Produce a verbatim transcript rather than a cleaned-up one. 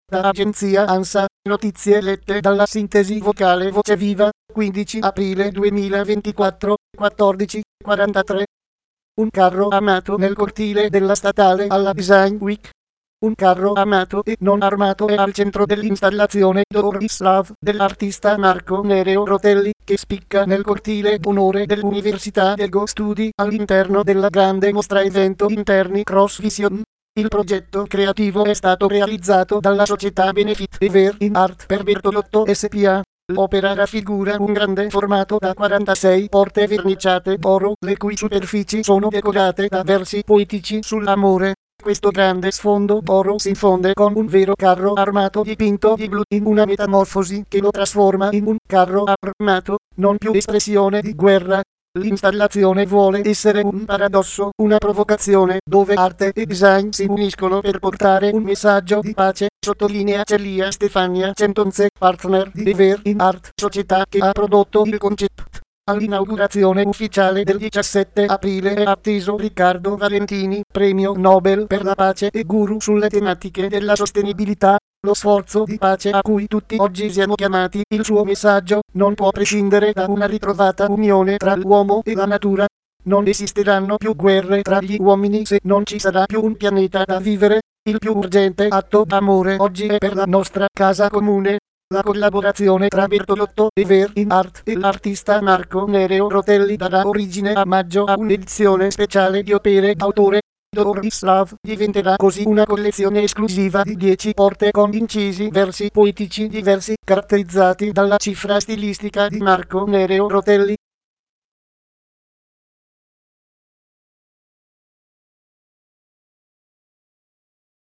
Da agenzia ANSA, notizie lette dalla sintesi vocale Voce Viva, quindici aprile duemilaventiquattro, quattordici e quarantatré. Un carro armato nel cortile della statale alla Design Week. Un carro armato e non armato è al centro dell'installazione Doris Love dell'artista Marco Nereo Rotelli, che spicca nel cortile d'onore dell'Università del Go Studi all'interno della grande mostra evento interni Cross Vision. Il progetto creativo è stato realizzato dalla società Benefit Ever in Art per Bertolotto S P A. L'opera raffigura un grande formato da quarantasei porte verniciate d'oro, le cui superfici sono decorate da versi poetici sull'amore. Questo grande sfondo d'oro si fonde con un vero carro armato dipinto di blu in una metamorfosi che lo trasforma in un carro armato, non più espressione di guerra. L'installazione vuole essere un paradosso, una provocazione, dove arte e design si uniscono per portare un messaggio di pace, sottolinea Celia Stefania Centonze, partner di Ever in Art, società che ha prodotto il concept. All'inaugurazione ufficiale del diciassette aprile è atteso Riccardo Valentini, premio Nobel per la pace e guru sulle tematiche della sostenibilità. Lo sforzo di pace a cui tutti oggi siamo chiamati, il suo messaggio, non può prescindere da una ritrovata unione tra l'uomo e la natura. Non esisteranno più guerre tra gli uomini se non ci sarà più un pianeta da vivere. Il più urgente atto d'amore oggi è per la nostra casa comune. La collaborazione tra Bertolotto Ever in Art e l'artista Marco Nereo Rotelli darà origine a maggio a un'edizione speciale di opere d'autore. Doris Love diventerà così una collezione esclusiva di dieci porte con incisi versi poetici diversi, caratterizzati dalla cifra stilistica di Marco Nereo Rotelli.